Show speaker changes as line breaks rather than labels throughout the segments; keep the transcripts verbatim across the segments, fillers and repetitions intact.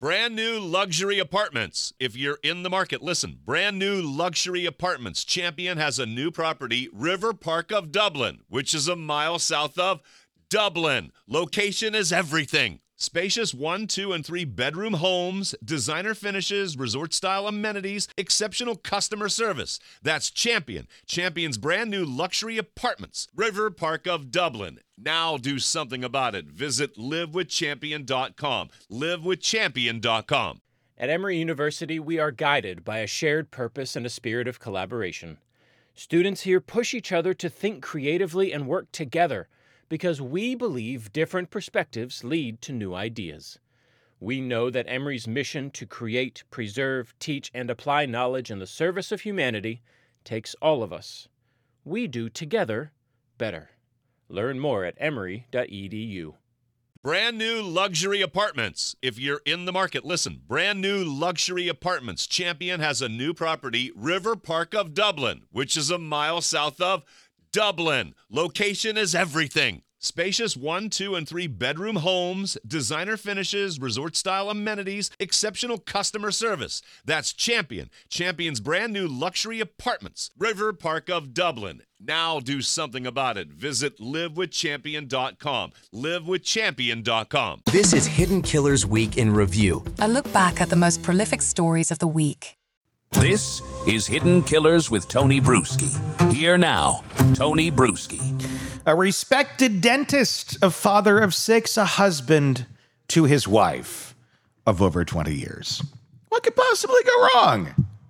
Brand new luxury apartments. If you're in the market, listen. Brand new luxury apartments. Champion has a new property, River Park of Dublin, which is a mile south of Dublin. Location is everything. Spacious one, two, and three bedroom homes, designer finishes, resort-style amenities, exceptional customer service. That's Champion. Champion's brand new luxury apartments. River Park of Dublin. Now do something about it. Visit live with champion dot com. live with champion dot com.
At Emory University, we are guided by a shared purpose and a spirit of collaboration. Students here push each other to think creatively and work together, because we believe different perspectives lead to new ideas. We know that Emory's mission to create, preserve, teach, and apply knowledge in the service of humanity takes all of us. We do together better. Learn more at emory dot e d u.
Brand new luxury apartments. If you're in the market, listen. Brand new luxury apartments. Champion has a new property, River Park of Dublin, which is a mile south of Dublin. Location is everything. Spacious one, two, and three bedroom homes, designer finishes, resort-style amenities, exceptional customer service. That's Champion. Champion's brand new luxury apartments. River Park of Dublin. Now do something about it. Visit live with champion dot com. live with champion dot com.
This is Hidden Killers Week in Review.
A look back at the most prolific stories of the week.
This is Hidden Killers with Tony Bruschi. Here now, Tony Bruschi.
A respected dentist, a father of six, a husband to his wife of over twenty years. What could possibly go wrong?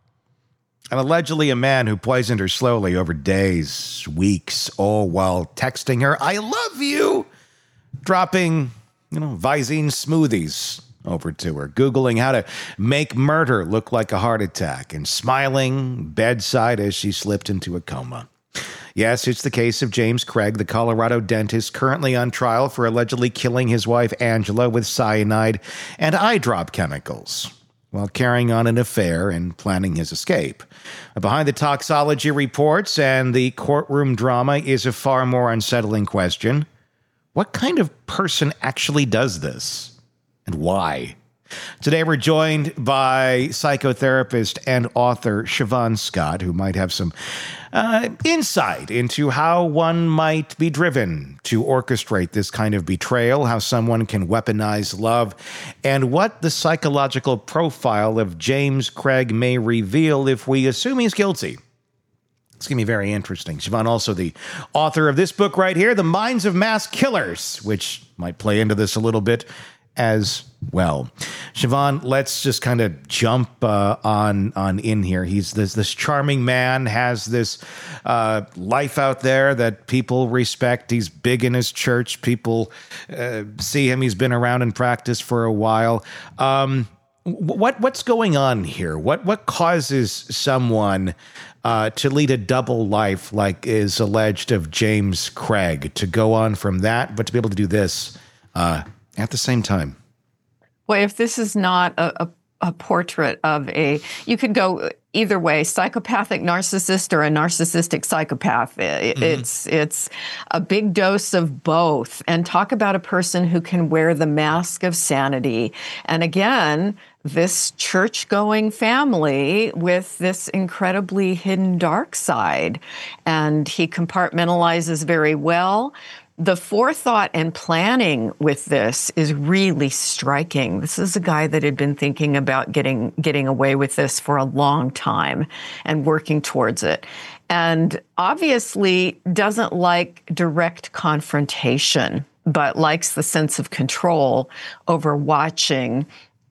And allegedly a man who poisoned her slowly over days, weeks, all while texting her, "I love you," dropping, you know, Visine smoothies over to her, Googling how to make murder look like a heart attack, and smiling bedside as she slipped into a coma. Yes, it's the case of James Craig, the Colorado dentist currently on trial for allegedly killing his wife Angela with cyanide and eye drop chemicals while carrying on an affair and planning his escape. Behind the toxology reports and the courtroom drama is a far more unsettling question. What kind of person actually does this? And why? Today we're joined by psychotherapist and author Siobhan Scott, who might have some uh, insight into how one might be driven to orchestrate this kind of betrayal, how someone can weaponize love, and what the psychological profile of James Craig may reveal if we assume he's guilty. It's going to be very interesting. Siobhan, also the author of this book right here, The Minds of Mass Killers, which might play into this a little bit as well. Siobhan, let's just kind of jump uh, on on in here. He's this this charming man, has this uh, life out there that people respect. He's big in his church. People uh, see him. He's been around in practice for a while. Um, what what's going on here? What what causes someone uh, to lead a double life like is alleged of James Craig, to go on from that, but to be able to do this Uh, at the same time?
Well, if this is not a, a, a portrait of a, you could go either way, psychopathic narcissist or a narcissistic psychopath. It, mm-hmm. It's it's a big dose of both. And talk about a person who can wear the mask of sanity. And again, this church-going family with this incredibly hidden dark side. And he compartmentalizes very well. The forethought and planning with this is really striking. This is a guy that had been thinking about getting getting away with this for a long time and working towards it. And obviously doesn't like direct confrontation, but likes the sense of control over watching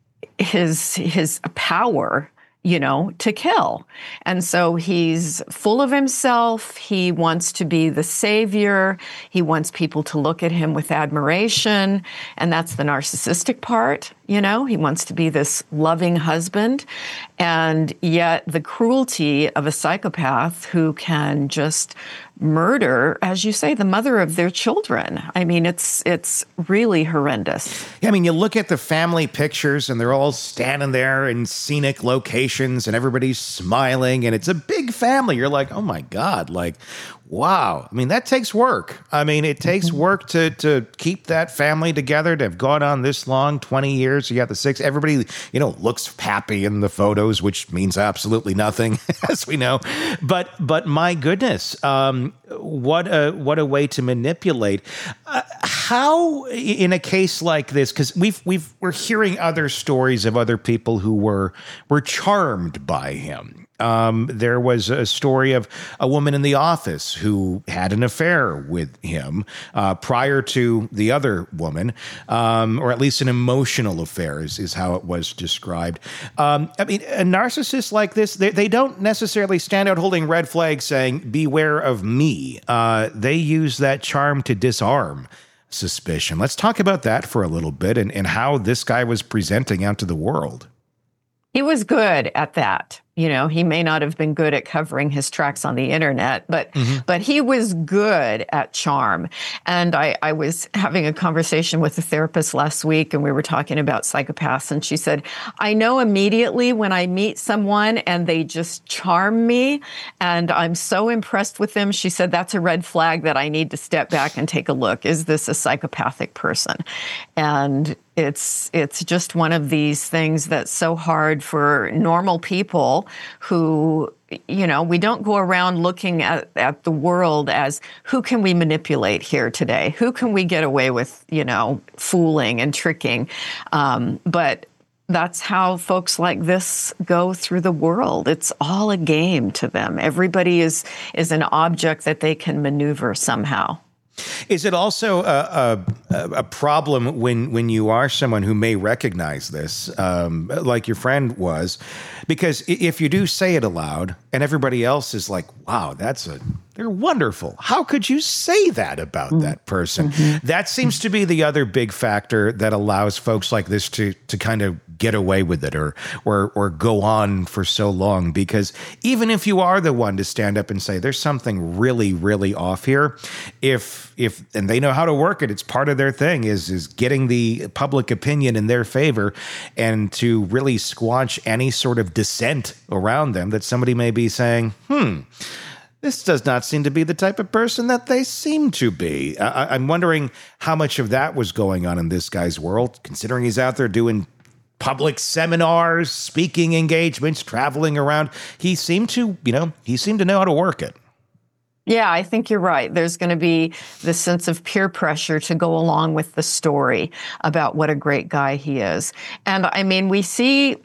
his his power, you know, to kill. And so he's full of himself. He wants to be the savior. He wants people to look at him with admiration. And that's the narcissistic part, you know. He wants to be this loving husband. And yet the cruelty of a psychopath who can just murder, as you say, the mother of their children. I mean, it's it's really horrendous.
Yeah, I mean, you look at the family pictures and they're all standing there in scenic locations and everybody's smiling and it's a big family. You're like, oh my God, like, Wow. I mean, that takes work. I mean, it takes work to to keep that family together, to have gone on this long, twenty years. You got the six. Everybody, you know, looks happy in the photos, which means absolutely nothing, as we know. But but my goodness, um, what a what a way to manipulate. Uh, how, in a case like this, because we've we've we're hearing other stories of other people who were were charmed by him. Um, there was a story of a woman in the office who had an affair with him uh, prior to the other woman, um, or at least an emotional affair is, is how it was described. Um, I mean, a narcissist like this, they, they don't necessarily stand out holding red flags saying, beware of me. Uh, they use that charm to disarm suspicion. Let's talk about that for a little bit and, and how this guy was presenting out to the world.
He was good at that. You know, he may not have been good at covering his tracks on the internet, but mm-hmm. but he was good at charm. And I, I was having a conversation with a therapist last week, and we were talking about psychopaths. And she said, I know immediately when I meet someone and they just charm me, and I'm so impressed with them. She said, that's a red flag that I need to step back and take a look. Is this a psychopathic person? And it's it's just one of these things that's so hard for normal people who, you know, we don't go around looking at, at the world as who can we manipulate here today? Who can we get away with, you know, fooling and tricking? Um, but that's how folks like this go through the world. It's all a game to them. Everybody is is an object that they can maneuver somehow.
Is it also a, a, a problem when, when you are someone who may recognize this, um, like your friend was? Because if you do say it aloud and everybody else is like, wow, that's a, they're wonderful. How could you say that about mm-hmm. that person? Mm-hmm. That seems to be the other big factor that allows folks like this to, to kind of get away with it or, or, or go on for so long. Because even if you are the one to stand up and say, there's something really, really off here, if, if, and they know how to work it, it's part of their thing is, is getting the public opinion in their favor and to really squash any sort of dissent around them that somebody may be saying, hmm, this does not seem to be the type of person that they seem to be. I, I'm wondering how much of that was going on in this guy's world, considering he's out there doing public seminars, speaking engagements, traveling around. He seemed to, you know, he seemed to know how to work it.
Yeah, I think you're right. There's going to be this sense of peer pressure to go along with the story about what a great guy he is. And I mean, we see,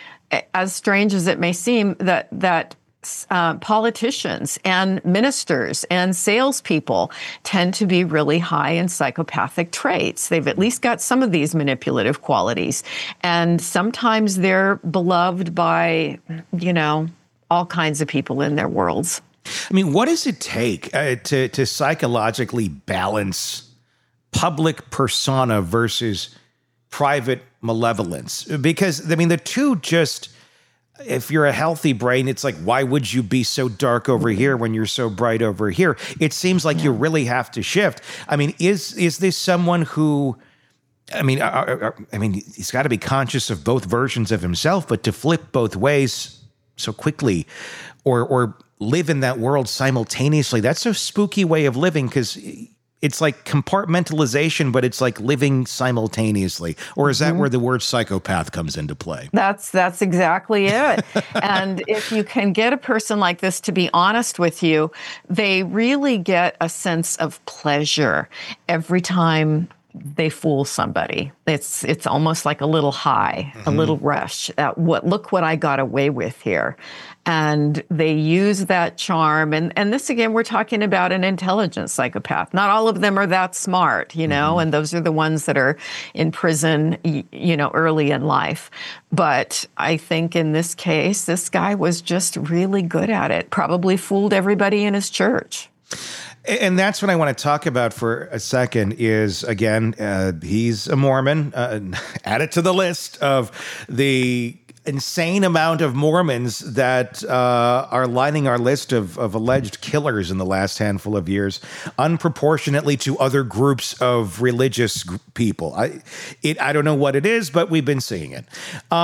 as strange as it may seem, that that uh, politicians and ministers and salespeople tend to be really high in psychopathic traits. They've at least got some of these manipulative qualities. And sometimes they're beloved by, you know, all kinds of people in their worlds.
I mean, what does it take uh, to, to psychologically balance public persona versus private malevolence? Because, I mean, the two just, if you're a healthy brain, it's like, why would you be so dark over here when you're so bright over here? It seems like you really have to shift. I mean, is is this someone who, I mean, I, I, I mean, he's got to be conscious of both versions of himself, but to flip both ways so quickly or or live in that world simultaneously, that's a spooky way of living because it's like compartmentalization, but it's like living simultaneously. Or is that mm-hmm. where the word psychopath comes into play?
That's that's exactly it. And if you can get a person like this to be honest with you, they really get a sense of pleasure every time they fool somebody. It's it's almost like a little high, mm-hmm. a little rush. At what look what I got away with here. And they use that charm. And, and this, again, we're talking about an intelligent psychopath. Not all of them are that smart, you know, mm-hmm. and those are the ones that are in prison, you know, early in life. But I think in this case, this guy was just really good at it, probably fooled everybody in his church.
And that's what I want to talk about for a second is, again, uh, he's a Mormon. Uh, add it to the list of the insane amount of Mormons that uh, are lining our list of, of alleged killers in the last handful of years, unproportionately to other groups of religious people. I, it, I don't know what it is, but we've been seeing it. Um,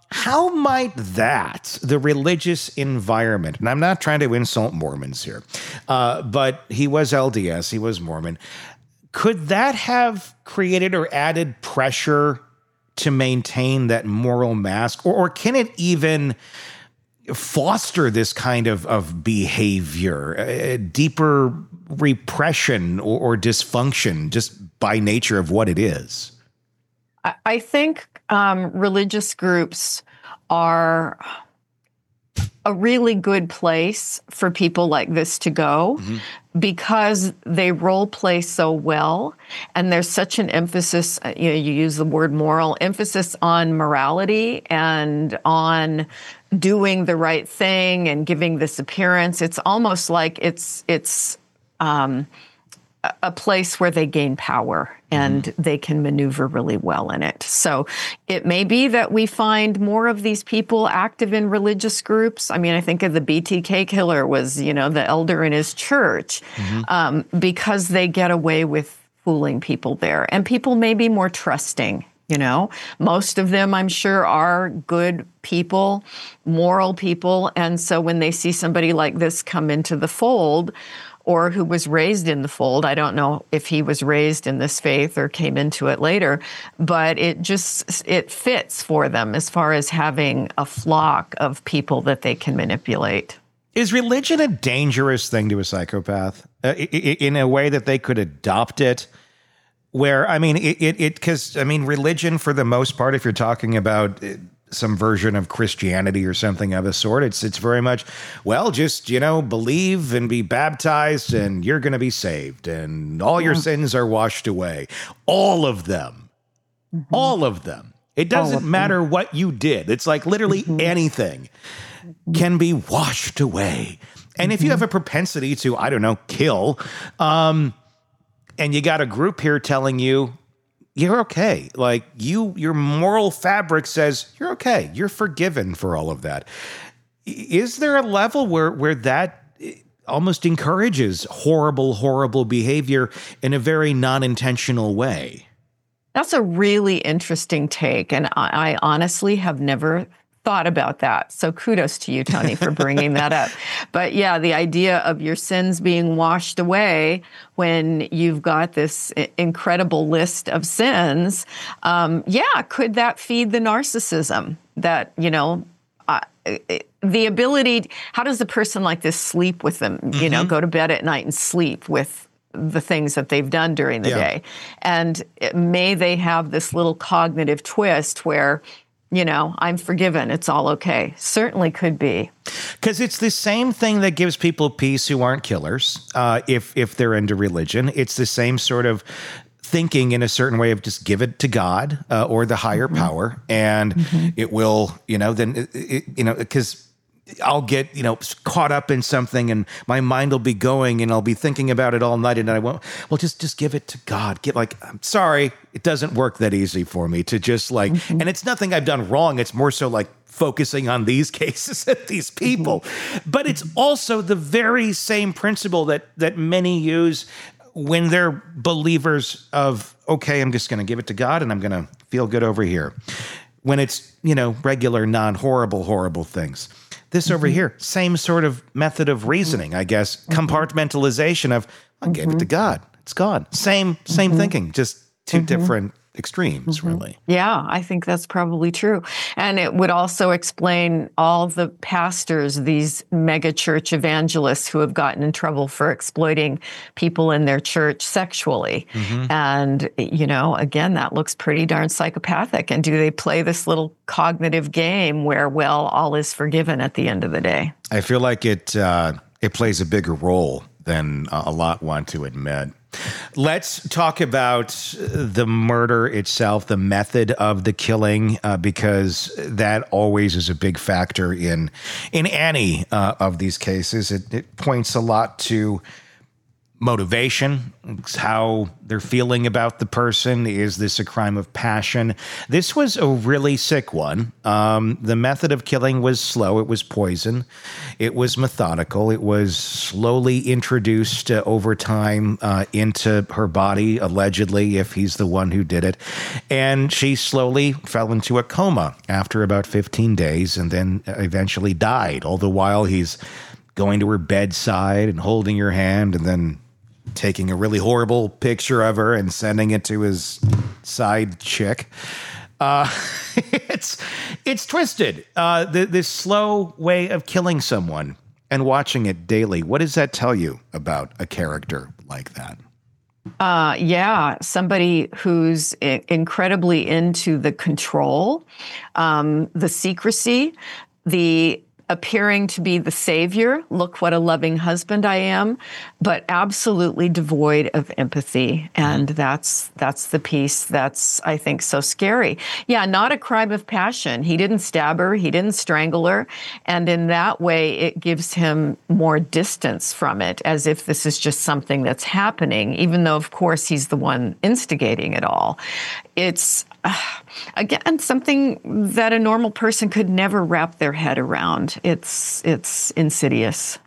how might that, the religious environment, and I'm not trying to insult Mormons here, uh, but he was L D S, he was Mormon, could that have created or added pressure to maintain that moral mask? Or, or can it even foster this kind of, of behavior, uh, deeper repression or, or dysfunction just by nature of what it is?
I think um, religious groups are a really good place for people like this to go mm-hmm. because they role play so well. And there's such an emphasis, you know, you use the word moral, emphasis on morality and on doing the right thing and giving this appearance. It's almost like it's, it's, um, a place where they gain power and mm-hmm. they can maneuver really well in it. So it may be that we find more of these people active in religious groups. I mean, I think of the B T K killer was, you know, the elder in his church mm-hmm. um, because they get away with fooling people there. And people may be more trusting, you know. Most of them, I'm sure, are good people, moral people. And so when they see somebody like this come into the fold, or who was raised in the fold. I don't know if he was raised in this faith or came into it later, but it just, it fits for them as far as having a flock of people that they can manipulate.
Is religion a dangerous thing to a psychopath uh, in a way that they could adopt it? Where, I mean, it, it, because, I mean, religion for the most part, if you're talking about some version of Christianity or something of a sort, it's it's very much, well, just, you know, believe and be baptized and you're going to be saved and all your yeah. sins are washed away. All of them. Mm-hmm. All of them. It doesn't matter them. what you did. It's like literally mm-hmm. anything can be washed away. And mm-hmm. if you have a propensity to, I don't know, kill, um, and you got a group here telling you, you're okay. Like you, your moral fabric says you're okay. You're forgiven for all of that. Is there a level where, where that almost encourages horrible, horrible behavior in a very non-intentional way?
That's a really interesting take. And I, I honestly have never thought about that. So kudos to you, Tony, for bringing that up. But yeah, the idea of your sins being washed away when you've got this incredible list of sins, um, yeah, could that feed the narcissism that, you know, uh, the ability, how does a person like this sleep with them, mm-hmm. you know, go to bed at night and sleep with the things that they've done during the yeah. day? And it, may they have this little cognitive twist where, you know, I'm forgiven. It's all okay. Certainly could be.
Because it's the same thing that gives people peace who aren't killers, uh, if if they're into religion. It's the same sort of thinking in a certain way of just give it to God uh, or the higher mm-hmm. power, and mm-hmm. it will, you know, then, it, it, you know, because I'll get, you know, caught up in something and my mind will be going and I'll be thinking about it all night and I won't, well, just, just give it to God. Get like, I'm sorry, it doesn't work that easy for me to just like, mm-hmm. and it's nothing I've done wrong. It's more so like focusing on these cases and these people. Mm-hmm. But it's also the very same principle that, that many use when they're believers of, okay, I'm just going to give it to God and I'm going to feel good over here. When it's, you know, regular, non-horrible, horrible things. This over mm-hmm. here, same sort of method of reasoning, I guess. Mm-hmm. Compartmentalization of, I gave mm-hmm. it to God. It's God. Same, same mm-hmm. thinking, just two mm-hmm. different extremes, mm-hmm. really.
Yeah, I think that's probably true. And it would also explain all the pastors, these mega church evangelists who have gotten in trouble for exploiting people in their church sexually. Mm-hmm. And, you know, again, that looks pretty darn psychopathic. And do they play this little cognitive game where, well, all is forgiven at the end of the day?
I feel like it, uh, it plays a bigger role than a lot want to admit. Let's talk about the murder itself, the method of the killing, uh, because that always is a big factor in in any uh, of these cases. It, it points a lot to motivation, it's how they're feeling about the person. Is this a crime of passion? This was a really sick one. Um, the method of killing was slow. It was poison. It was methodical. It was slowly introduced uh, over time uh, into her body, allegedly, if he's the one who did it. And she slowly fell into a coma after about fifteen days and then eventually died. All the while he's going to her bedside and holding her hand and then taking a really horrible picture of her and sending it to his side chick. Uh, it's it's twisted. Uh, the, this slow way of killing someone and watching it daily. What does that tell you about a character like that?
Uh, yeah, somebody who's I- incredibly into the control, um, the secrecy, the appearing to be the savior, look what a loving husband I am, but absolutely devoid of empathy. And that's that's the piece that's, I think, so scary. Yeah, not a crime of passion. He didn't stab her, he didn't strangle her. And in that way, it gives him more distance from it, as if this is just something that's happening, even though, of course, he's the one instigating it all. It's, uh, again, something that a normal person could never wrap their head around. It's it's insidious.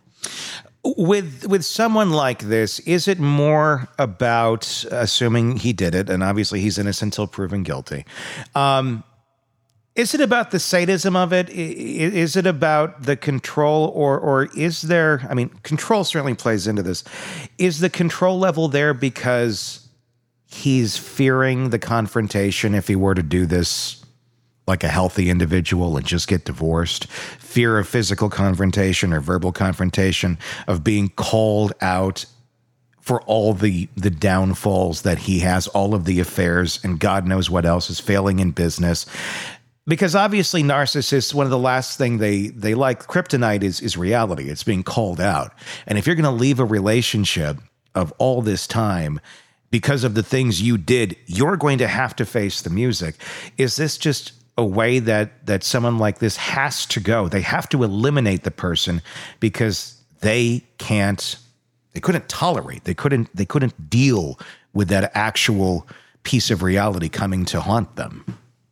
With with someone like this, is it more about assuming he did it, and obviously he's innocent until proven guilty? Um, is it about the sadism of it? Is it about the control, or or is there? I mean, control certainly plays into this. Is the control level there because he's fearing the confrontation if he were to do this like a healthy individual and just get divorced? Fear of physical confrontation or verbal confrontation, of being called out for all the the downfalls that he has, all of the affairs, and God knows what else is failing in business. Because obviously narcissists, one of the last thing they, they like, kryptonite is, is reality. It's being called out. And if you're going to leave a relationship of all this time because of the things you did, you're going to have to face the music. Is this just a way that that someone like this has to go? They have to eliminate the person because they can't, they couldn't tolerate, they couldn't, they couldn't deal with that actual piece of reality coming to haunt them.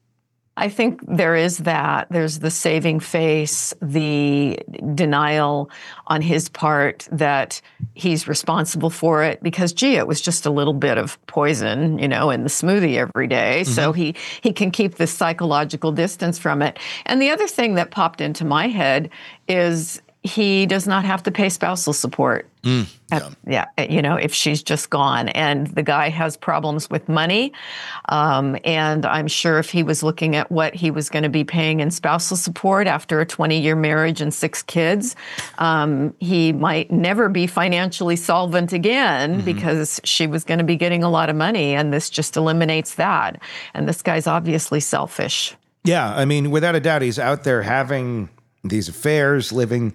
I think there is that. There's the saving face, the denial on his part that he's responsible for it because, gee, it was just a little bit of poison, you know, in the smoothie every day. Mm-hmm. So he, he can keep this psychological distance from it. And the other thing that popped into my head is he does not have to pay spousal support. Mm, yeah. yeah, you know, if she's just gone. And the guy has problems with money. Um, and I'm sure if he was looking at what he was going to be paying in spousal support after a twenty-year marriage and six kids, um, he might never be financially solvent again mm-hmm. because she was going to be getting a lot of money. And this just eliminates that. And this guy's obviously selfish.
Yeah, I mean, without a doubt, he's out there having these affairs, living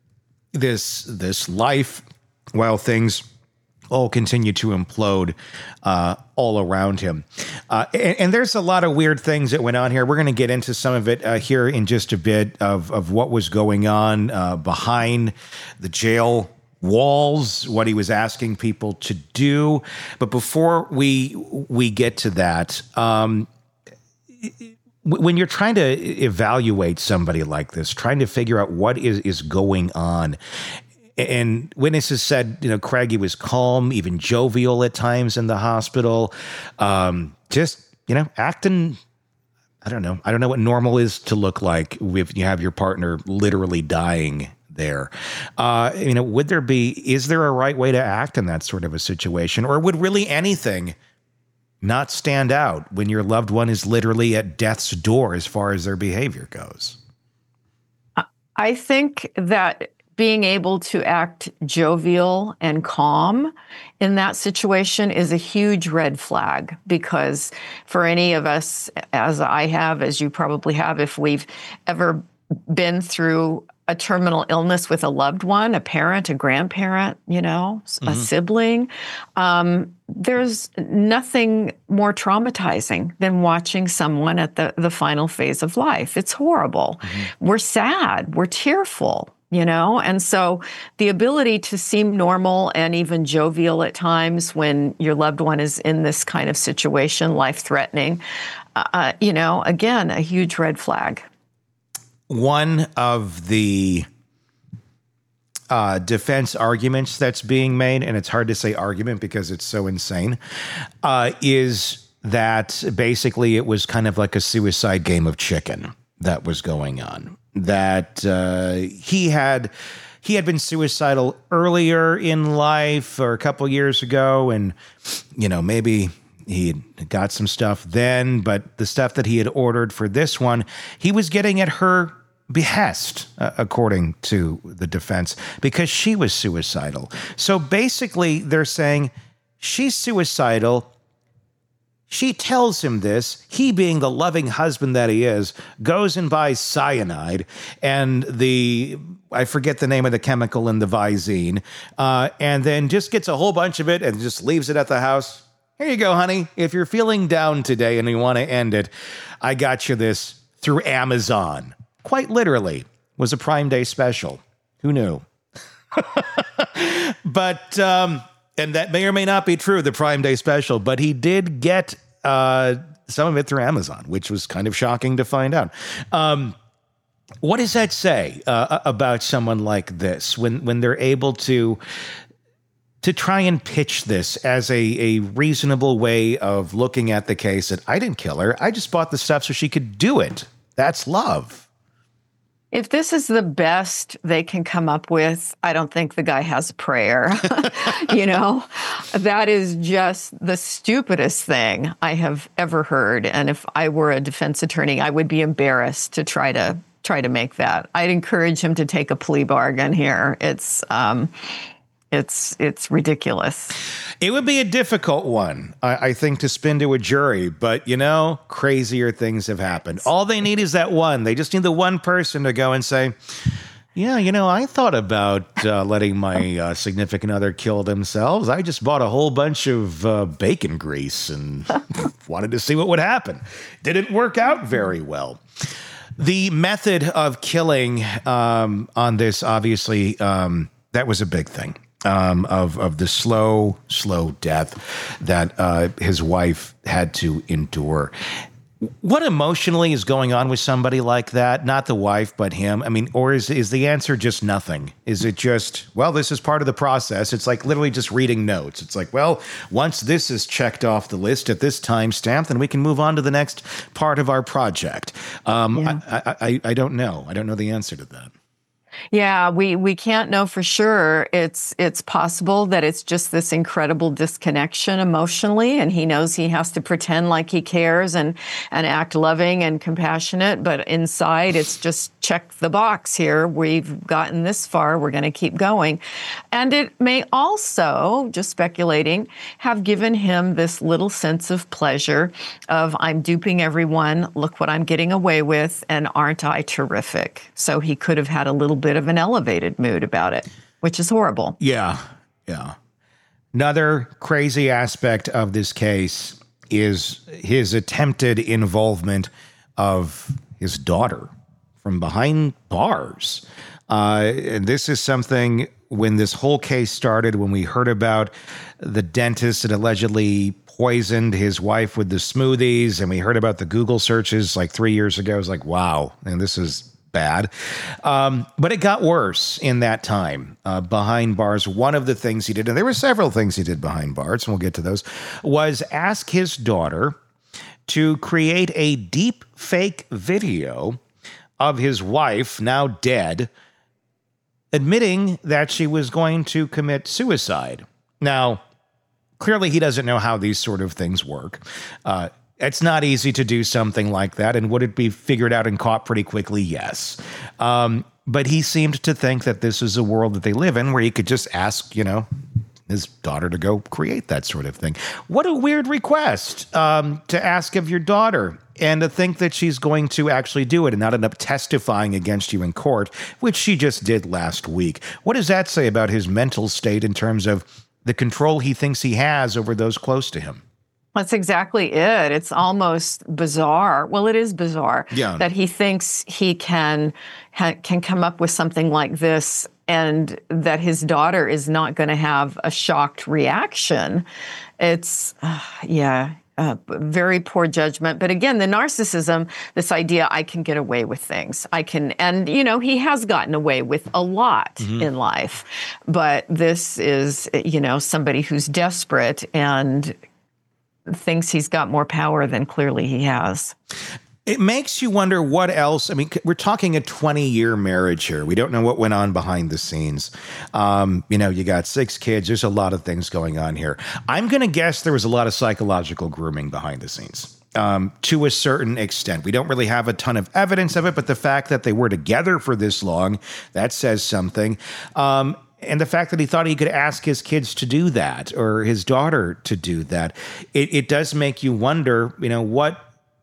this this life while things all continue to implode uh, all around him. Uh, and, and there's a lot of weird things that went on here. We're going to get into some of it uh, here in just a bit of, of what was going on uh, behind the jail walls, what he was asking people to do. But before we we get to that, um, when you're trying to evaluate somebody like this, trying to figure out what is, is going on, and witnesses said, you know, Craigie was calm, even jovial at times in the hospital, um, just, you know, acting, I don't know. I don't know what normal is to look like if you have your partner literally dying there. Uh, you know, would there be, is there a right way to act in that sort of a situation? Or would really anything not stand out when your loved one is literally at death's door as far as their behavior goes?
I think that being able to act jovial and calm in that situation is a huge red flag, because for any of us, as I have, as you probably have, if we've ever been through a terminal illness with a loved one, a parent, a grandparent, you know, mm-hmm. a sibling, um, there's nothing more traumatizing than watching someone at the, the final phase of life. It's horrible. Mm-hmm. We're sad. We're tearful. you know? And so the ability to seem normal and even jovial at times when your loved one is in this kind of situation, life-threatening, uh, you know, again, a huge red flag.
One of the uh, defense arguments that's being made, and it's hard to say argument because it's so insane, uh, is that basically it was kind of like a suicide game of chicken that was going on. That uh, he had he had been suicidal earlier in life or a couple years ago, and you know maybe he had got some stuff then, but the stuff that he had ordered for this one, he was getting at her behest, uh, according to the defense, because she was suicidal. So basically, they're saying she's suicidal. She tells him this. He, being the loving husband that he is, goes and buys cyanide and the, I forget the name of the chemical in the Visine, uh, and then just gets a whole bunch of it and just leaves it at the house. Here you go, honey. If you're feeling down today and you want to end it, I got you this through Amazon. Quite literally, was a Prime Day special. Who knew? But, um... and that may or may not be true, the Prime Day special, but he did get uh, some of it through Amazon, which was kind of shocking to find out. Um, what does that say uh, about someone like this when when they're able to to try and pitch this as a, a reasonable way of looking at the case that I didn't kill her, I just bought the stuff so she could do it? That's love.
If this is the best they can come up with, I don't think the guy has a prayer. You know, that is just the stupidest thing I have ever heard. And if I were a defense attorney, I would be embarrassed to try to try to make that. I'd encourage him to take a plea bargain here. It's um, it's it's ridiculous.
It would be a difficult one, I, I think, to spin to a jury. But, you know, crazier things have happened. All they need is that one. They just need the one person to go and say, yeah, you know, I thought about uh, letting my uh, significant other kill themselves. I just bought a whole bunch of uh, bacon grease and wanted to see what would happen. Didn't work out very well. The method of killing um, on this, obviously, um, that was a big thing. Um, of of the slow, slow death that uh, his wife had to endure. What emotionally is going on with somebody like that? Not the wife, but him. I mean, or is is the answer just nothing? Is it just, well, this is part of the process? It's like literally just reading notes. It's like, well, once this is checked off the list at this timestamp, then we can move on to the next part of our project. Um, yeah. I, I, I don't know. I don't know the answer to that.
Yeah, we, we can't know for sure. It's it's possible that it's just this incredible disconnection emotionally, and he knows he has to pretend like he cares and, and act loving and compassionate, but inside it's just check the box here. We've gotten this far. We're going to keep going. And it may also, just speculating, have given him this little sense of pleasure of, I'm duping everyone, look what I'm getting away with, and aren't I terrific? So he could have had a little bit of an elevated mood about it, which is horrible.
Yeah, yeah. Another crazy aspect of this case is his attempted involvement of his daughter from behind bars. Uh, and this is something, when this whole case started, when we heard about the dentist that allegedly poisoned his wife with the smoothies, and we heard about the Google searches like three years ago, I was like, wow, and this is bad. Um, but it got worse in that time. Uh, behind bars, one of the things he did, and there were several things he did behind bars, and we'll get to those, was ask his daughter to create a deep fake video of his wife, now dead, admitting that she was going to commit suicide. Now, clearly he doesn't know how these sort of things work. Uh, It's not easy to do something like that. And would it be figured out and caught pretty quickly? Yes. Um, but he seemed to think that this is a world that they live in where he could just ask, you know, his daughter to go create that sort of thing. What a weird request um, to ask of your daughter, and to think that she's going to actually do it and not end up testifying against you in court, which she just did last week. What does that say about his mental state in terms of the control he thinks he has over those close to him?
That's exactly it. It's almost bizarre. Well, it is bizarre
Yeah.
that he thinks he can ha, can come up with something like this, and that his daughter is not going to have a shocked reaction. It's uh, yeah, uh, very poor judgment. But again, the narcissism, this idea I can get away with things. I can, and you know, he has gotten away with a lot mm-hmm. in life. But this is, you know, somebody who's desperate and thinks he's got more power than clearly he has.
It makes you wonder what else. I mean, we're talking a twenty-year marriage here. We don't know what went on behind the scenes. Um, you know, you got six kids. There's a lot of things going on here. I'm going to guess there was a lot of psychological grooming behind the scenes. Um, to a certain extent. We don't really have a ton of evidence of it, but the fact that they were together for this long, that says something. Um, And the fact that he thought he could ask his kids to do that or his daughter to do that, it, it does make you wonder, you know, what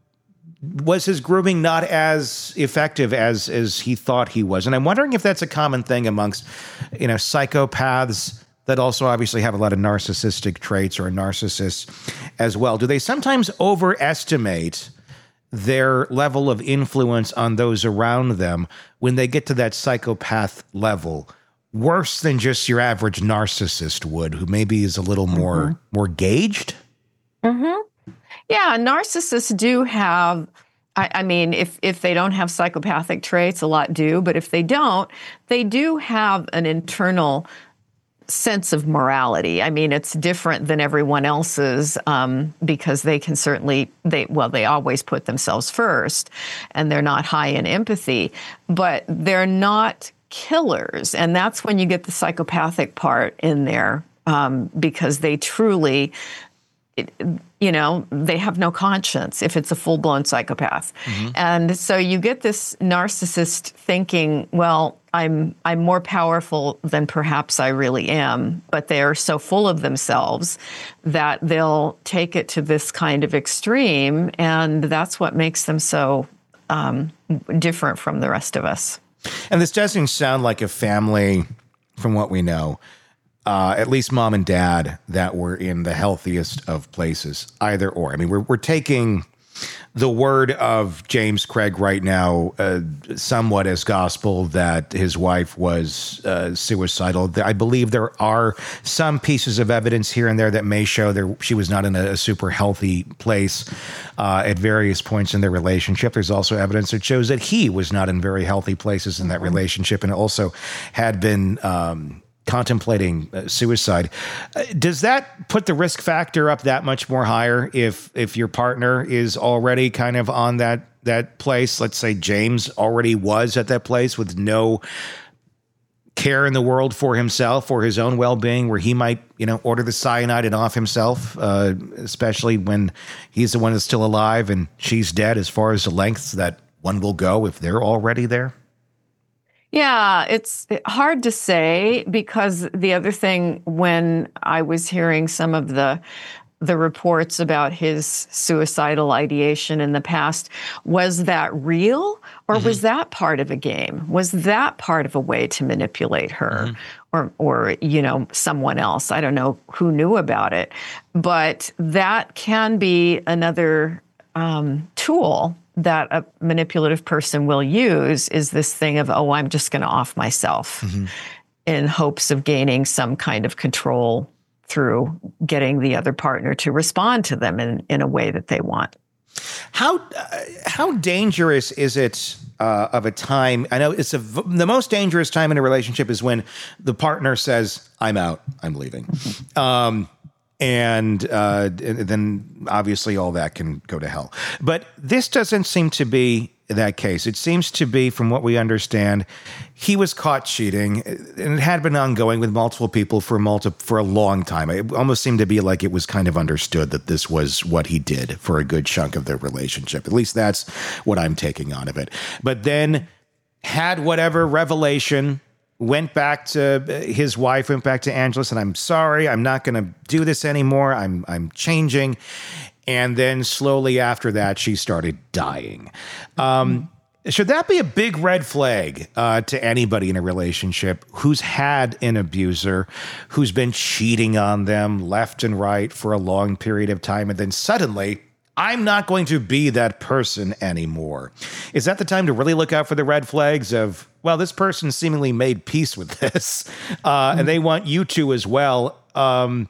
was his grooming not as effective as as he thought he was? And I'm wondering if that's a common thing amongst, you know, psychopaths that also obviously have a lot of narcissistic traits, or narcissists as well. Do they sometimes overestimate their level of influence on those around them when they get to that psychopath level? Worse than just your average narcissist would, who maybe is a little more mm-hmm. more gauged?
Mm-hmm. Yeah, narcissists do have, I, I mean, if, if they don't have psychopathic traits, a lot do, but if they don't, they do have an internal sense of morality. I mean, it's different than everyone else's um, because they can certainly, they well, they always put themselves first, and they're not high in empathy, but they're not killers. And that's when you get the psychopathic part in there, um, because they truly, it, you know, they have no conscience if it's a full-blown psychopath. Mm-hmm. And so you get this narcissist thinking, well, I'm I'm more powerful than perhaps I really am, but they are so full of themselves that they'll take it to this kind of extreme, and that's what makes them so um, different from the rest of us.
And this doesn't sound like a family, from what we know, uh, at least mom and dad, that were in the healthiest of places, either or. I mean, we're we're taking the word of James Craig right now uh, somewhat as gospel that his wife was uh, suicidal. I believe there are some pieces of evidence here and there that may show there she was not in a, a super healthy place uh, at various points in their relationship. There's also evidence that shows that he was not in very healthy places in that relationship, and also had been um, contemplating uh, suicide. Uh, does that put the risk factor up that much more higher if if your partner is already kind of on that that place? Let's say James already was at that place with no care in the world for himself or his own well-being, where he might, you know, order the cyanide and off himself, uh, especially when he's the one that's still alive and she's dead, as far as the lengths that one will go if they're already there?
Yeah, it's hard to say, because the other thing, when I was hearing some of the the reports about his suicidal ideation in the past, was that real, or mm-hmm. was that part of a game? Was that part of a way to manipulate her, mm-hmm. or or you know, someone else? I don't know who knew about it, but that can be another um, tool that a manipulative person will use, is this thing of, oh, I'm just going to off myself mm-hmm. in hopes of gaining some kind of control through getting the other partner to respond to them in, in a way that they want.
How uh, how dangerous is it uh, of a time? I know it's a, the most dangerous time in a relationship is when the partner says, I'm out, I'm leaving. Mm-hmm. Um And, uh, and then obviously all that can go to hell. But this doesn't seem to be that case. It seems to be, from what we understand, he was caught cheating, and it had been ongoing with multiple people for multi- for a long time. It almost seemed to be like it was kind of understood that this was what he did for a good chunk of their relationship. At least that's what I'm taking on of it. But then had whatever revelation, went back to his wife, went back to Angela, and I'm sorry, I'm not going to do this anymore. I'm I'm changing. And then slowly after that, she started dying. Um, Should that be a big red flag uh, to anybody in a relationship who's had an abuser, who's been cheating on them left and right for a long period of time, and then suddenly, I'm not going to be that person anymore? Is that the time to really look out for the red flags of, well, this person seemingly made peace with this, uh, mm-hmm. and they want you to as well? Um,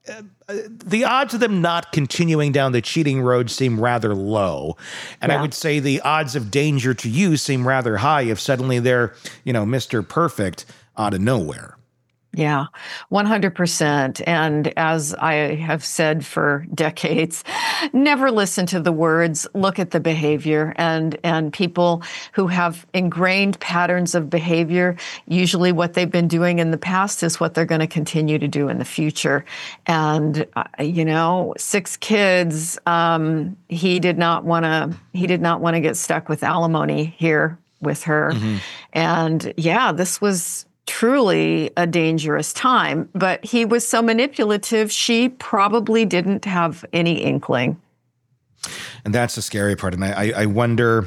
the odds of them not continuing down the cheating road seem rather low. And yeah. I would say the odds of danger to you seem rather high if suddenly they're, you know, Mister Perfect out of nowhere.
Yeah, one hundred percent. And as I have said for decades, never listen to the words, look at the behavior. And, and people who have ingrained patterns of behavior, usually what they've been doing in the past is what they're going to continue to do in the future. And, uh, you know, six kids, um, he did not want to, he did not want to get stuck with alimony here with her. Mm-hmm. And yeah, this was truly a dangerous time, but he was so manipulative, she probably didn't have any inkling.
And that's the scary part. And I, I wonder,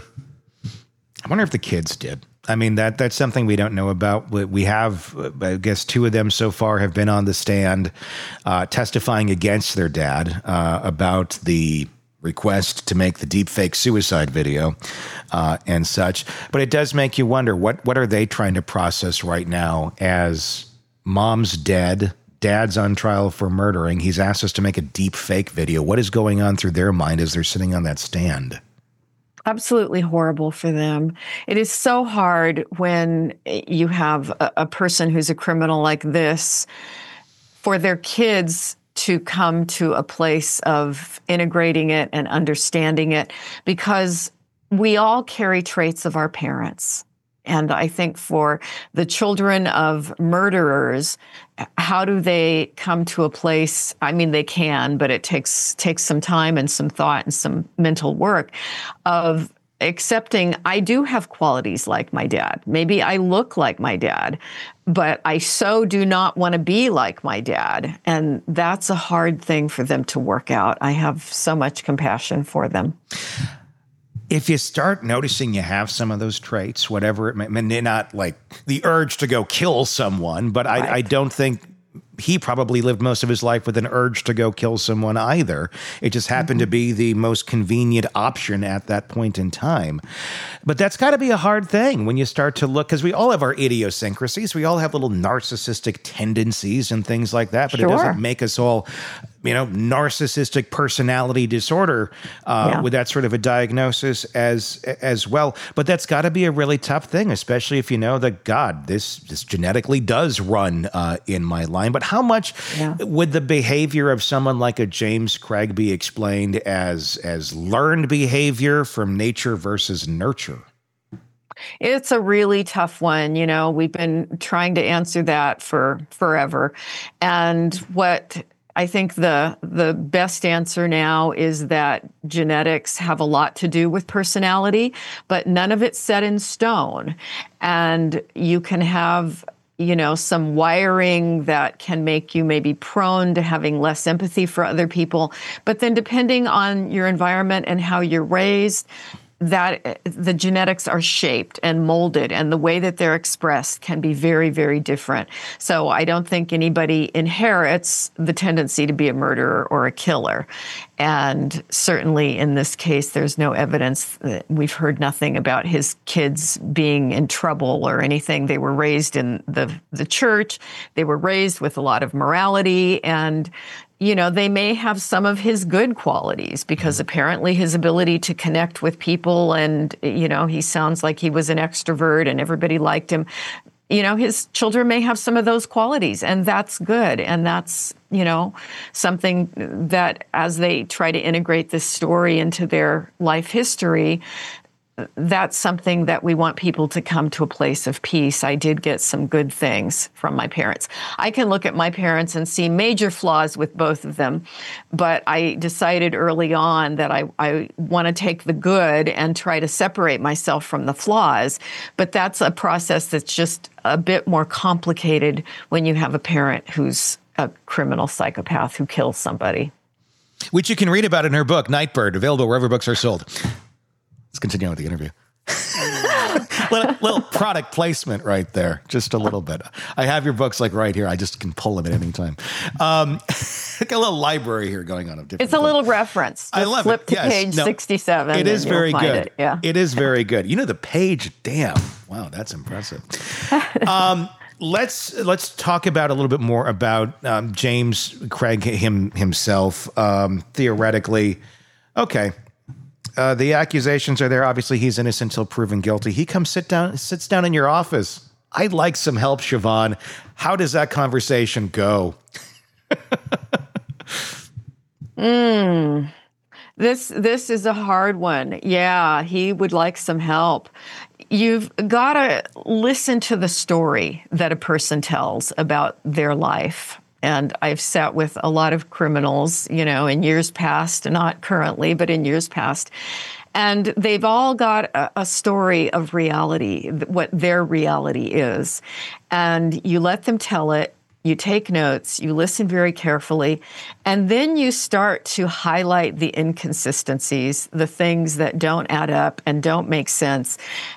I wonder if the kids did. I mean, that that's something we don't know about. We have, I guess, two of them so far have been on the stand uh, testifying against their dad uh, about the request to make the deepfake suicide video uh, and such. But it does make you wonder, what what are they trying to process right now as mom's dead, dad's on trial for murdering. He's asked us to make a deepfake video. What is going on through their mind as they're sitting on that stand?
Absolutely horrible for them. It is so hard when you have a, a person who's a criminal like this, for their kids to come to a place of integrating it and understanding it, because we all carry traits of our parents. And I think for the children of murderers, how do they come to a place? I mean, they can, but it takes takes some time and some thought and some mental work of accepting, I do have qualities like my dad. Maybe I look like my dad, but I so do not want to be like my dad. And that's a hard thing for them to work out. I have so much compassion for them.
If you start noticing you have some of those traits, whatever it may, may not like the urge to go kill someone, but right. I, I don't think he probably lived most of his life with an urge to go kill someone either. It just happened mm-hmm. to be the most convenient option at that point in time. But that's got to be a hard thing when you start to look, because we all have our idiosyncrasies. We all have little narcissistic tendencies and things like that, but sure. It doesn't make us all, you know, narcissistic personality disorder uh, yeah. with that sort of a diagnosis as as well. But that's got to be a really tough thing, especially if you know that, God, this, this genetically does run uh, in my line. But how much yeah. would the behavior of someone like a James Craig be explained as as learned behavior from nature versus nurture?
It's a really tough one. You know, we've been trying to answer that for forever. And what I think the the best answer now is that genetics have a lot to do with personality, but none of it's set in stone. And you can have, you know, some wiring that can make you maybe prone to having less empathy for other people. But then depending on your environment and how you're raised, that the genetics are shaped and molded, and the way that they're expressed can be very, very different. So I don't think anybody inherits the tendency to be a murderer or a killer. And certainly in this case, there's no evidence that we've heard nothing about his kids being in trouble or anything. They were raised in the, the church. They were raised with a lot of morality, and you know, they may have some of his good qualities, because apparently his ability to connect with people, and, you know, he sounds like he was an extrovert and everybody liked him. You know, his children may have some of those qualities, and that's good. And that's, you know, something that as they try to integrate this story into their life history, that's something that we want people to come to a place of peace. I did get some good things from my parents. I can look at my parents and see major flaws with both of them, but I decided early on that I, I want to take the good and try to separate myself from the flaws. But that's a process that's just a bit more complicated when you have a parent who's a criminal psychopath who kills somebody.
Which you can read about in her book, Nightbird, available wherever books are sold. Let's continue on with the interview. little, little product placement right there, just a little bit. I have your books like right here. I just can pull them at any time. Um, like a little library here going on. Of different
it's a
things.
little reference. Just
I love
flip
it.
to
Yes.
page
No,
sixty-seven.
It is
and you'll
very
find
good.
It. Yeah,
it is very good. You know the page. Damn. Wow, that's impressive. Um, let's let's talk about a little bit more about um, James Craig him himself. Um, theoretically, okay. Uh, the accusations are there. Obviously, he's innocent until proven guilty. He comes sit down, sits down in your office. I'd like some help, Siobhan. How does that conversation go?
mm, this this is a hard one. Yeah, he would like some help. You've got to listen to the story that a person tells about their life. And I've sat with a lot of criminals, you know, in years past, not currently, but in years past. And they've all got a, a story of reality, what their reality is. And you let them tell it. You take notes, you listen very carefully, and then you start to highlight the inconsistencies, the things that don't add up and don't make sense.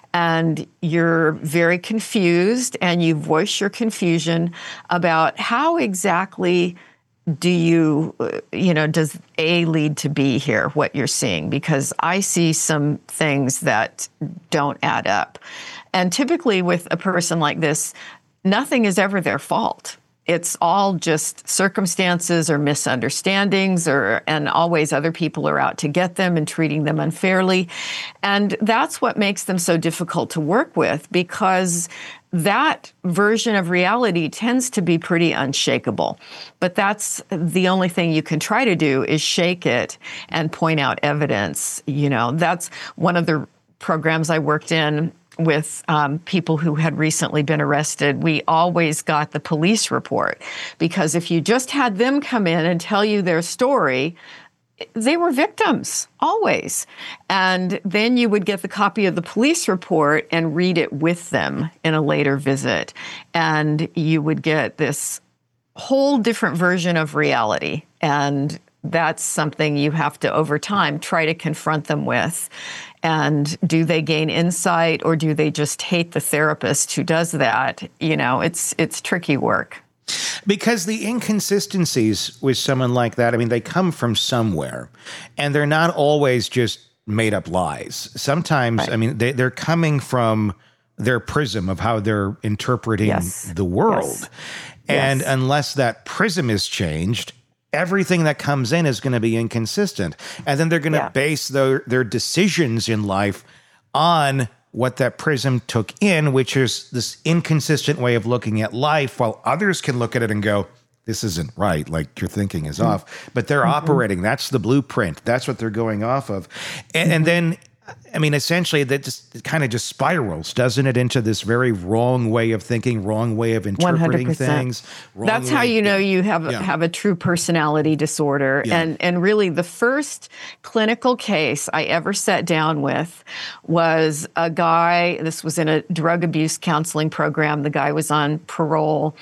And you're very confused, and you voice your confusion about how exactly do you, you know, does A lead to B here, what you're seeing? Because I see some things that don't add up. And typically with a person like this, nothing is ever their fault. It's all just circumstances or misunderstandings, or and always other people are out to get them and treating them unfairly. And that's what makes them so difficult to work with, because that version of reality tends to be pretty unshakable. But that's the only thing you can try to do is shake it and point out evidence. You know, that's one of the programs I worked in with um, people who had recently been arrested. We always got the police report, because if you just had them come in and tell you their story, they were victims, always. And then you would get the copy of the police report and read it with them in a later visit. And you would get this whole different version of reality. And that's something you have to, over time, try to confront them with. And do they gain insight, or do they just hate the therapist who does that? You know, it's it's tricky work.
Because the inconsistencies with someone like that, I mean, they come from somewhere, and they're not always just made up lies. Sometimes, right. I mean, they, they're coming from their prism of how they're interpreting yes. the world. Yes. And yes. unless that prism is changed, everything that comes in is going to be inconsistent. And then they're going to yeah. base their, their decisions in life on what that prism took in, which is this inconsistent way of looking at life, while others can look at it and go, this isn't right, like your thinking is mm-hmm. off. But they're mm-hmm. operating. That's the blueprint. That's what they're going off of. And, mm-hmm. and then, I mean, essentially, that just it kind of just spirals, doesn't it, into this very wrong way of thinking, wrong way of interpreting one hundred percent things.
That's how you know you have yeah. have a true personality disorder. Yeah. And and really, the first clinical case I ever sat down with was a guy. This was in a drug abuse counseling program. The guy was on parole,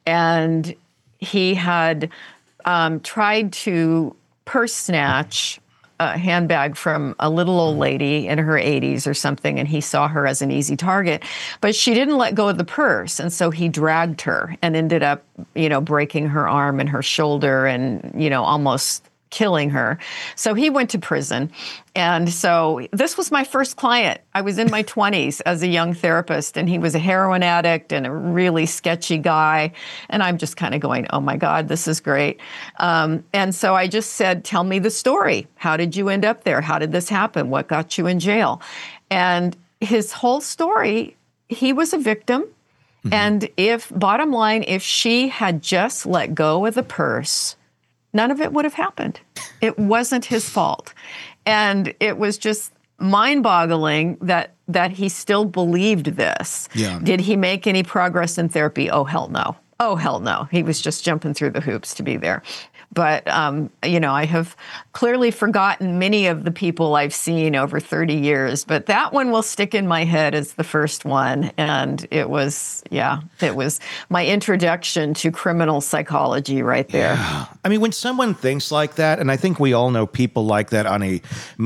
and he had um, tried to purse snatch a handbag from a little old lady in her eighties or something, and he saw her as an easy target. But she didn't let go of the purse, and so he dragged her and ended up, you know, breaking her arm and her shoulder and, you know, almost killing her. So he went to prison. And so this was my first client. I was in my twenties as a young therapist, and he was a heroin addict and a really sketchy guy. And I'm just kind of going, oh my God, this is great. Um, and so I just said, tell me the story. How did you end up there? How did this happen? What got you in jail? And his whole story, he was a victim. Mm-hmm. And if, bottom line, if she had just let go of the purse, none of it would have happened. It wasn't his fault. And it was just mind-boggling that that he still believed this. Yeah. Did he make any progress in therapy? Oh, hell no. Oh, hell no. He was just jumping through the hoops to be there. But, um, you know, I have clearly forgotten many of the people I've seen over thirty years, but that one will stick in my head as the first one. And it was, yeah, it was my introduction to criminal psychology right there.
Yeah. I mean, when someone thinks like that, and I think we all know people like that on a much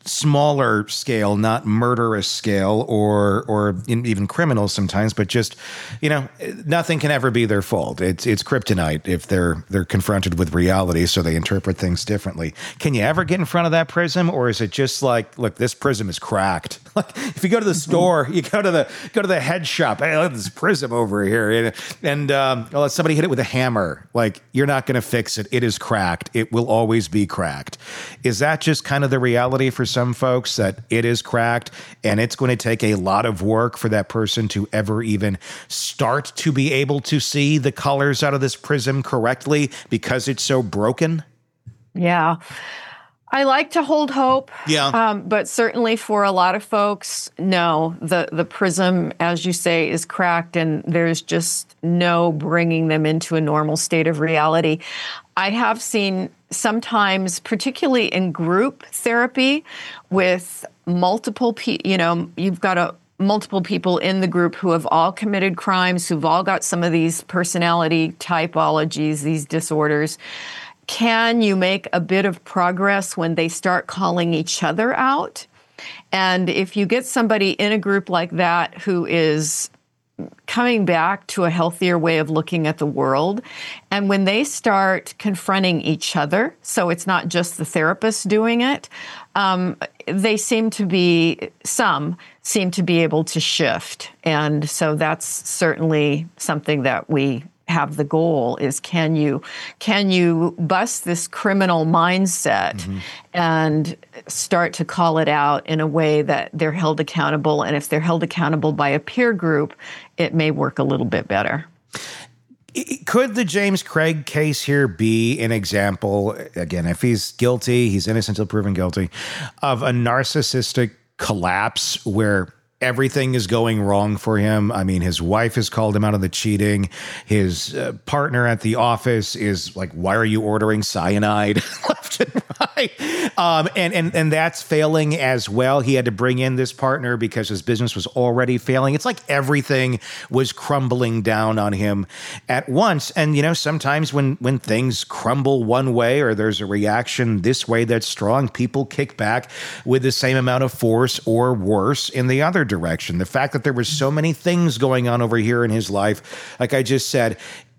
smaller scale, not murderous scale or or in, even criminals sometimes, but just, you know, nothing can ever be their fault. It's it's kryptonite if they're they're confronted with reality, so they interpret things differently. Can you ever get in front of that prism, or is it just like, look, this prism is cracked? Like if you go to the store, you go to the go to the head shop, hey, look at this prism over here, and, and um, well, somebody hit it with a hammer. Like, you're not going to fix it. It is cracked. It will always be cracked. Is that just kind of the reality for some folks, that it is cracked and it's going to take a lot of work for that person to ever even start to be able to see the colors out of this prism correctly because it's so broken?
Yeah. I like to hold hope.
Yeah.
Um, but certainly for a lot of folks, no, the, the prism, as you say, is cracked and there's just no bringing them into a normal state of reality. I have seen sometimes, particularly in group therapy with multiple people, you know, you've got a multiple people in the group who have all committed crimes, who've all got some of these personality typologies, these disorders. Can you make a bit of progress when they start calling each other out? And if you get somebody in a group like that who is coming back to a healthier way of looking at the world, and when they start confronting each other, so it's not just the therapist doing it, um, they seem to be, some seem to be able to shift. And so that's certainly something that we have the goal is, can you can you bust this criminal mindset mm-hmm. and start to call it out in a way that they're held accountable, and if they're held accountable by a peer group, it may work a little bit better.
Could the James Craig case here be an example, again, if he's guilty, he's innocent until proven guilty, of a narcissistic collapse where everything is going wrong for him? I mean, his wife has called him out on the cheating. His uh, partner at the office is like, why are you ordering cyanide left and right? Um, and, and, and that's failing as well. He had to bring in this partner because his business was already failing. It's like everything was crumbling down on him at once. And, you know, sometimes when, when things crumble one way or there's a reaction this way that's strong, people kick back with the same amount of force or worse in the other direction. The fact that there was so many things going on over here in his life, like I just said,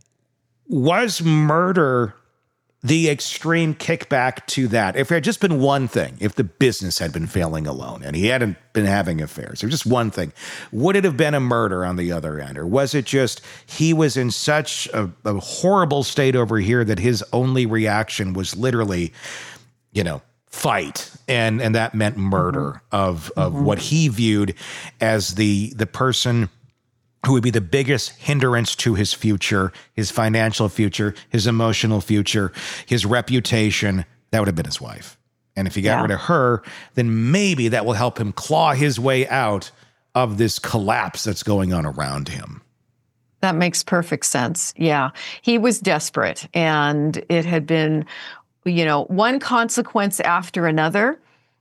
was murder the extreme kickback to that? If it had just been one thing, if the business had been failing alone and he hadn't been having affairs, or just one thing, would it have been a murder on the other end? Or was it just he was in such a, a horrible state over here that his only reaction was literally, you know, fight, and and that meant murder mm-hmm. of of mm-hmm. what he viewed as the the person who would be the biggest hindrance to his future, his financial future, his emotional future, his reputation. That would have been his wife. And if he got yeah. rid of her, then maybe that will help him claw his way out of this collapse that's going on around him.
That makes perfect sense. Yeah. He was desperate, and it had been, you know, one consequence after another.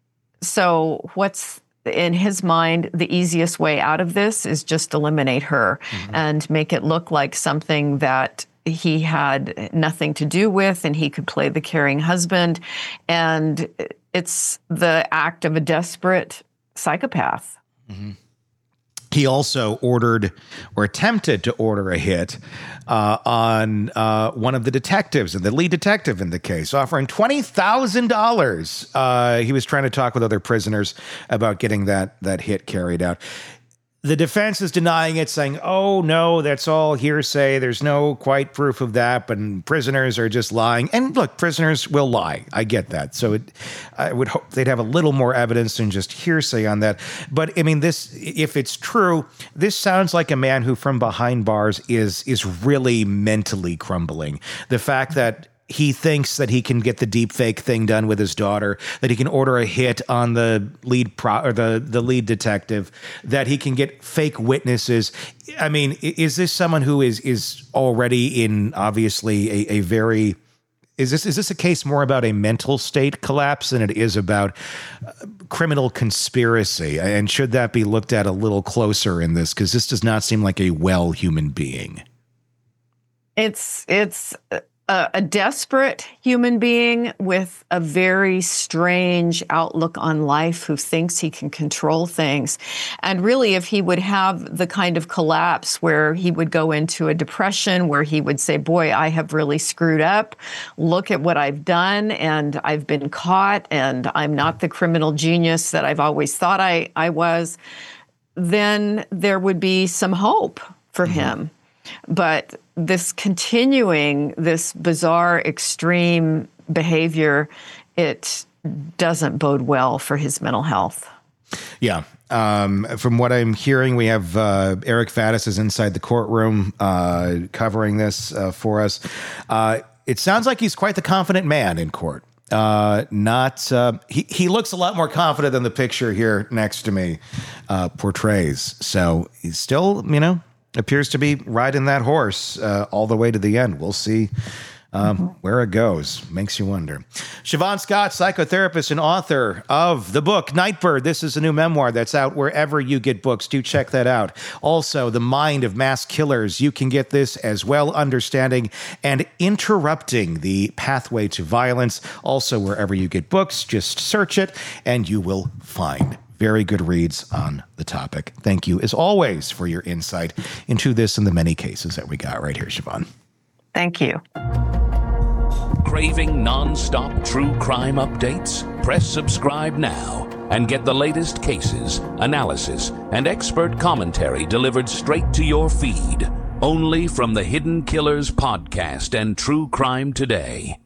So what's in his mind, the easiest way out of this is just eliminate her mm-hmm. and make it look like something that he had nothing to do with, and he could play the caring husband. And it's the act of a desperate psychopath.
Mm-hmm. He also ordered or attempted to order a hit uh, on uh, one of the detectives, and the lead detective in the case, offering twenty thousand dollars. Uh, he was trying to talk with other prisoners about getting that that hit carried out. The defense is denying it, saying, oh, no, that's all hearsay. There's no quite proof of that, but prisoners are just lying. And look, prisoners will lie. I get that. So it, I would hope they'd have a little more evidence than just hearsay on that. But, I mean, this, if it's true, this sounds like a man who from behind bars is is really mentally crumbling. The fact that he thinks that he can get the deep fake thing done with his daughter, that he can order a hit on the lead pro or the, the lead detective, that he can get fake witnesses. I mean, is this someone who is is already in obviously a, a very is this is this a case more about a mental state collapse than it is about uh, criminal conspiracy? And should that be looked at a little closer in this? Because this does not seem like a well human being.
It's it's. Uh- a, a desperate human being with a very strange outlook on life who thinks he can control things. And really, if he would have the kind of collapse where he would go into a depression, where he would say, boy, I have really screwed up. Look at what I've done, and I've been caught, and I'm not the criminal genius that I've always thought I, I was, then there would be some hope for mm-hmm. him. But this continuing, this bizarre, extreme behavior, it doesn't bode well for his mental health.
Yeah. Um, from what I'm hearing, we have uh, Eric Faddis is inside the courtroom uh, covering this uh, for us. Uh, it sounds like he's quite the confident man in court. Uh, not uh, he, he looks a lot more confident than the picture here next to me uh, portrays. So he's still, you know, appears to be riding that horse uh, all the way to the end. We'll see um, mm-hmm. where it goes. Makes you wonder. Siobhan Scott, psychotherapist and author of the book Nightbird. This is a new memoir that's out wherever you get books. Do check that out. Also, The Mind of Mass Killers. You can get this as well, understanding and interrupting the pathway to violence. Also, wherever you get books, just search it and you will find very good reads on the topic. Thank you, as always, for your insight into this and the many cases that we got right here, Siobhan.
Thank you.
Craving non-stop true crime updates? Press subscribe now and get the latest cases, analysis, and expert commentary delivered straight to your feed. Only from the Hidden Killers podcast and True Crime Today.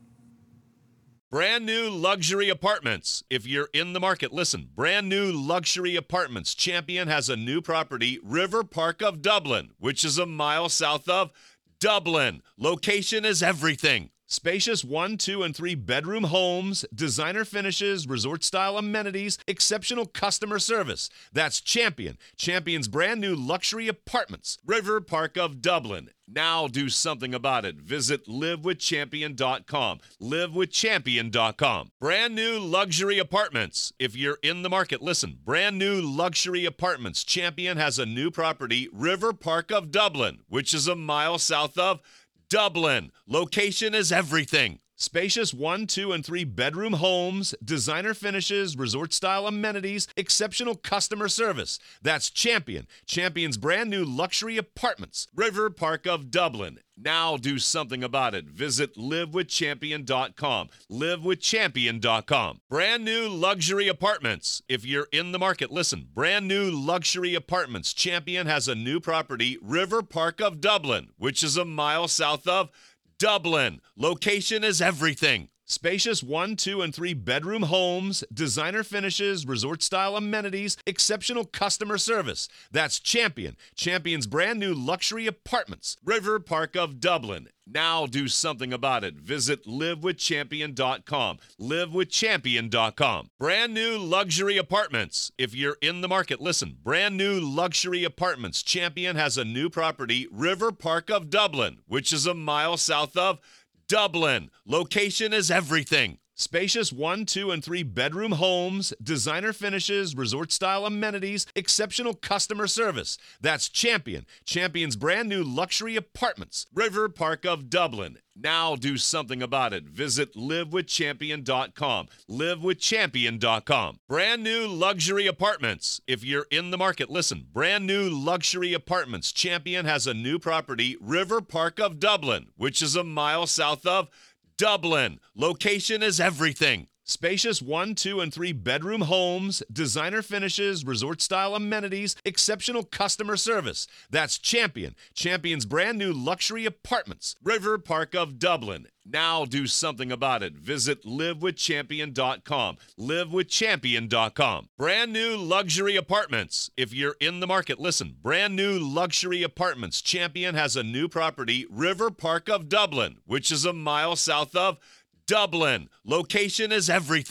Brand new luxury apartments. If you're in the market, listen. Brand new luxury apartments. Champion has a new property, River Park of Dublin, which is a mile south of Dublin. Location is everything. Spacious one, two, and three bedroom homes, designer finishes, resort-style amenities, exceptional customer service. That's Champion. Champion's brand new luxury apartments, River Park of Dublin. Now do something about it. Visit live with champion dot com. live with champion dot com. Brand new luxury apartments. If you're in the market, listen. Brand new luxury apartments. Champion has a new property, River Park of Dublin, which is a mile south of Dublin. Location is everything. Spacious one, two, and three bedroom homes, designer finishes, resort-style amenities, exceptional customer service. That's Champion. Champion's brand new luxury apartments, River Park of Dublin. Now do something about it. Visit live with champion dot com. live with champion dot com. Brand new luxury apartments. If you're in the market, listen. Brand new luxury apartments. Champion has a new property, River Park of Dublin, which is a mile south of Dublin. Location is everything. Spacious one, two, and three bedroom homes, designer finishes, resort-style amenities, exceptional customer service. That's Champion. Champion's brand new luxury apartments, River Park of Dublin. Now do something about it. Visit live with champion dot com. live with champion dot com. Brand new luxury apartments. If you're in the market, listen. Brand new luxury apartments. Champion has a new property, River Park of Dublin, which is a mile south of Dublin. Location is everything. Spacious one, two, and three bedroom homes, designer finishes, resort-style amenities, exceptional customer service. That's Champion. Champion's brand new luxury apartments, River Park of Dublin. Now do something about it. Visit live with champion dot com. live with champion dot com. Brand new luxury apartments. If you're in the market, listen. Brand new luxury apartments. Champion has a new property, River Park of Dublin, which is a mile south of Dublin. Location is everything. Spacious one, two, and three bedroom homes, designer finishes, resort-style amenities, exceptional customer service. That's Champion. Champion's brand new luxury apartments, River Park of Dublin. Now do something about it. Visit live with champion dot com. live with champion dot com. Brand new luxury apartments. If you're in the market, listen. Brand new luxury apartments. Champion has a new property, River Park of Dublin, which is a mile south of Dublin. Location is everything.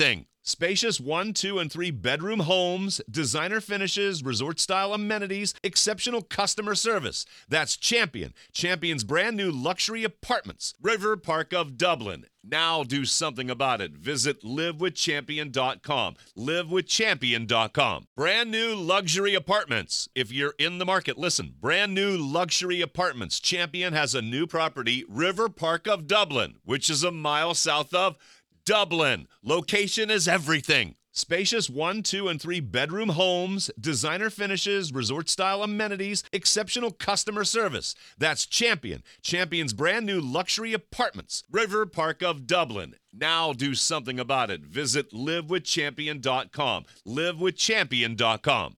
Spacious one, two, and three bedroom homes, designer finishes, resort style amenities, exceptional customer service. That's Champion. Champion's brand new luxury apartments, River Park of Dublin. Now do something about it. Visit live with champion dot com. live with champion dot com. Brand new luxury apartments. If you're in the market, listen. Brand new luxury apartments. Champion has a new property, River Park of Dublin, which is a mile south of Dublin. Location is everything. Spacious one, two, and three bedroom homes, designer finishes, resort style amenities, exceptional customer service. That's Champion. Champion's brand new luxury apartments, River Park of Dublin. Now do something about it. Visit live with champion dot com. live with champion dot com.